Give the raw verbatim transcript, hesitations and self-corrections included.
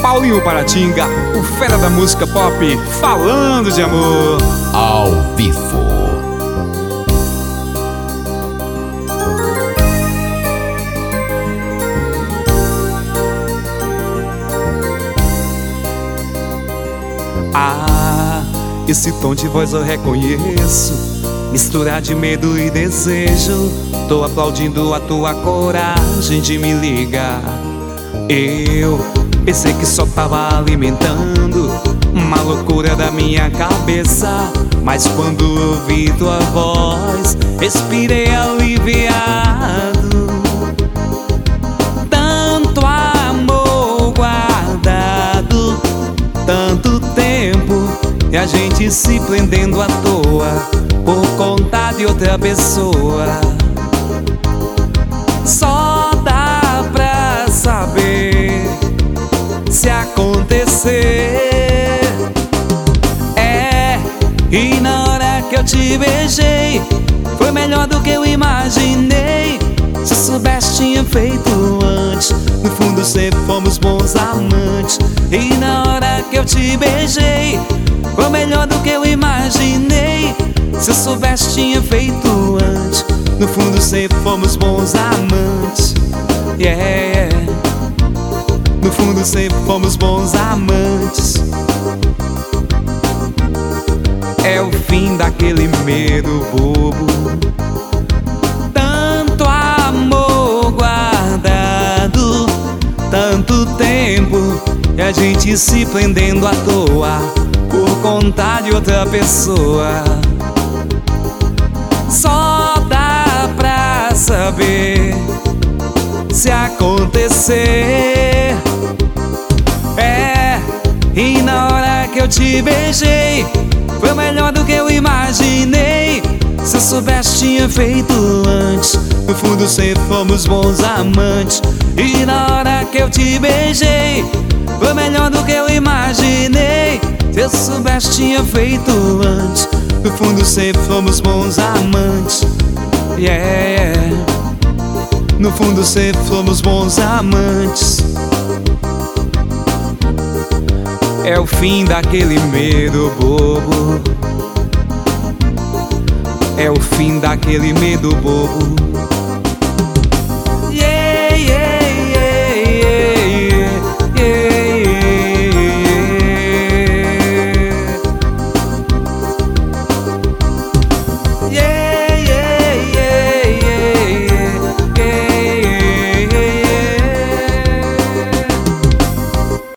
Paulinho Paratinga, o fera da música pop, falando de amor ao vivo. Ah, esse tom de voz eu reconheço, mistura de medo e desejo. Tô aplaudindo a tua coragem de me ligar. Eu pensei que só tava alimentando uma loucura da minha cabeça, mas quando ouvi tua voz, respirei aliviado. Tanto amor guardado, tanto tempo, e a gente se prendendo à toa por conta de outra pessoa. Só dá pra saber se acontecer. É, e na hora que eu te beijei, foi melhor do que eu imaginei. Se eu soubesse tinha feito antes, no fundo sempre fomos bons amantes. E na hora que eu te beijei, foi melhor do que eu imaginei. Se eu soubesse tinha feito antes, no fundo sempre fomos bons amantes. Yeah, no fundo sempre fomos bons amantes. É o fim daquele medo bobo, tanto amor guardado, tanto tempo, e a gente se prendendo à toa por conta de outra pessoa. Só dá pra saber se acontecer. É, e na hora que eu te beijei, foi melhor do que eu imaginei. Se eu soubesse tinha feito antes, no fundo sempre fomos bons amantes. E na hora que eu te beijei, foi melhor do que eu imaginei. Se eu soubesse tinha feito antes, no fundo sempre fomos bons amantes. Yeah, yeah. No fundo sempre fomos bons amantes. É o fim daquele medo bobo, é o fim daquele medo bobo.